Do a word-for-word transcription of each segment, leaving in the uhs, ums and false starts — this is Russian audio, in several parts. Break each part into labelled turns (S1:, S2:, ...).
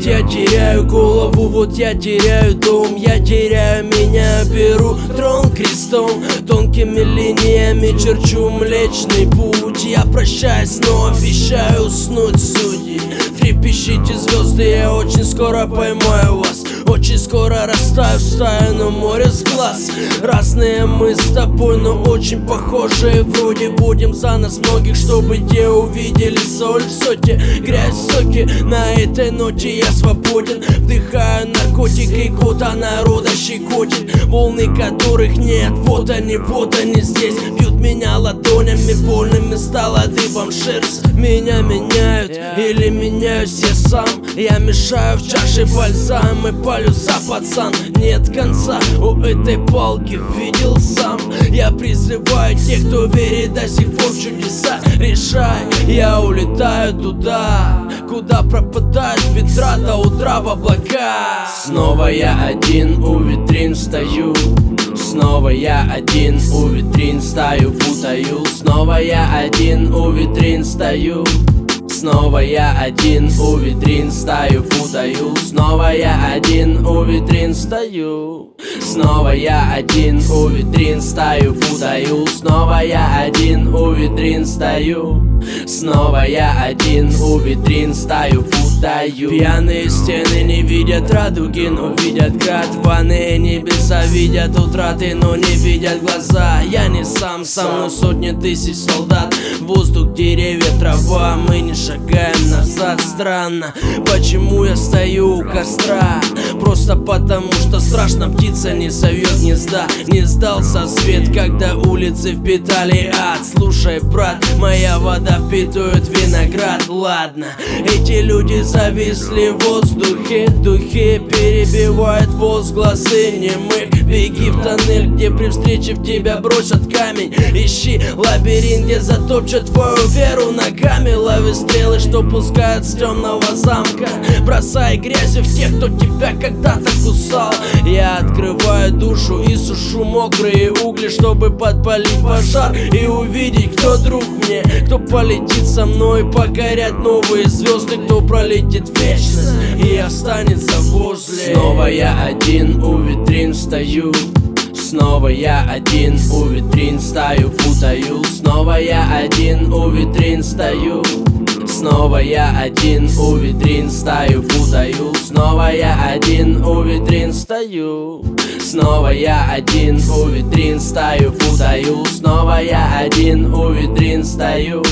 S1: я теряю голову, вот я теряю дом, я теряю меня, беру трон крестом, тонкими линиями черчу Млечный Путь. Я прощаюсь, но обещаю уснуть, судьи. Трепещите звезды, я очень скоро поймаю вас. Очень скоро растаю в стаю, море с глаз. Разные мы с тобой, но очень похожие. Вроде будем за нас многих, чтобы те увидели соль в соте, грязь в соке. На этой ноте я свободен, вдыхаю наркотики, кота народа щекотит. Волны которых нет, вот они, вот они здесь. Бьют меня ладонями, больными стала дыбом шерсть. Меня меняют или меняюсь я сам. Я мешаю в чаше бальзам и полюса, пацан. Нет конца у этой палки, видел сам. Я призываю тех, кто верит до сих пор в чудеса. Решай, я улетаю туда, куда пропадают ветра до утра в облака. Снова я один у витрин стою, снова я один у витрин стою, путаю. Снова я один у витрин стою, снова я один у витрин стою, путаю. Снова я один у витрин стою, снова я один у витрин стою, путаю. Снова я один у витрин стою, снова я один у витрин стою, путаю. Пьяные стены не видят радуги, но видят град. Ванные небеса видят утраты, но не видят глаза. Я не сам, со мной сотни тысяч солдат. Воздух, деревья, трава, мы не шагаем назад. Странно, почему я стою у костра? Просто потому, что страшно, птица не совет гнезда. Не сдался свет, когда улицы впитали ад. Слушай, брат, моя вода впитывает виноград. Ладно, эти люди зависли в воздухе, духи перебивают возгласы немых. Беги в тоннель, где при встрече в тебя бросят камень. Ищи лабиринт, где затопчут твою веру ногами. Лови стрелы, что пускают с темного замка. Бросай грязью в тех, кто тебя когда-то кусал. Я открываю душу и сушу мокрые угли, чтобы подпалить пожар и увидеть, кто друг мне, кто полетит со мной, покорять новые звезды, кто пролетит в вечность и останется возле. Снова я один у витрин стою, снова я один у витрин стою, путаю. Снова я один у витрин стою, снова я один у витрин стою, путаю. Снова я один у витрин стою, снова я один у витрин стою, путаю. Снова я один у витрин стою,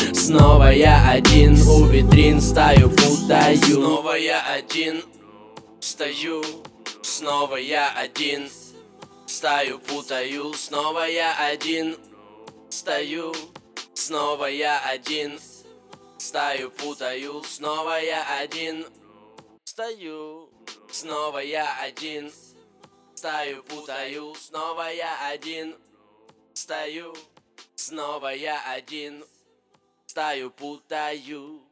S1: снова я один у витрин стою, путаю. Снова я один стою, снова я один стою, путаю. Снова я один стою, снова я один стою, путаю. Снова я один стою, снова я один стою, путаю. Снова я один стою, снова я один стою, путаю.